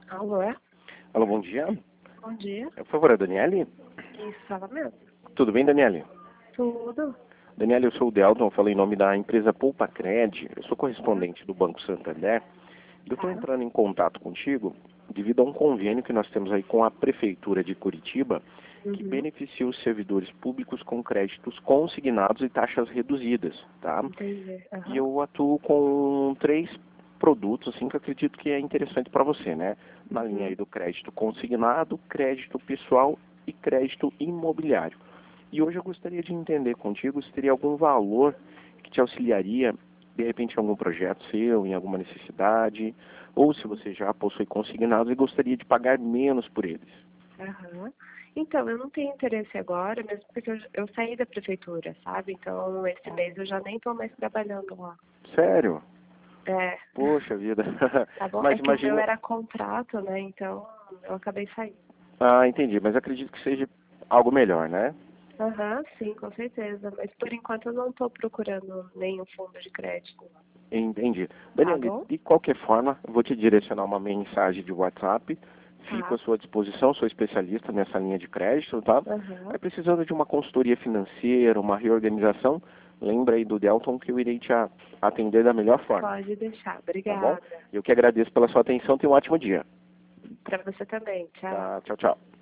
Alô, é? Alô, bom dia. Bom dia. Por favor, a Daniele? Isso, fala mesmo. Tudo bem, Daniele? Tudo. Daniele, eu sou o Delton, falei em nome da empresa Poupa-Cred. Eu sou correspondente do Banco Santander. Eu estou Tá. entrando em contato contigo devido a um convênio que nós temos aí com a Prefeitura de Curitiba, que beneficia os servidores públicos com créditos consignados e taxas reduzidas, tá? Entendi. E eu atuo com 3 produtos, assim, que eu acredito que é interessante para você, né? Na linha aí do crédito consignado, crédito pessoal e crédito imobiliário. E hoje eu gostaria de entender contigo se teria algum valor que te auxiliaria, de repente, em algum projeto seu, em alguma necessidade, ou se você já possui consignados e gostaria de pagar menos por eles. Aham. Então, eu não tenho interesse agora, mesmo porque eu saí da prefeitura, sabe? Então, esse mês eu já nem tô mais trabalhando lá. Sério? É. Poxa vida. Tá bom? Mas É que o meu imagina... era contrato, né? Então, eu acabei saindo. Ah, entendi. Mas acredito que seja algo melhor, né? Aham, sim, com certeza. Mas por enquanto eu não tô procurando nenhum fundo de crédito. Entendi. Tá Daniele, bom? de qualquer forma, eu vou te direcionar uma mensagem de WhatsApp. Fico Tá. à sua disposição, sou especialista nessa linha de crédito, tá? Aham. Precisando de uma consultoria financeira, uma reorganização, lembra aí do Delton que eu irei te atender da melhor forma, Pode deixar. tá bom? Obrigada. Eu que agradeço pela sua atenção, tenha um ótimo dia. Pra você também. Tchau. Tá, tchau, tchau.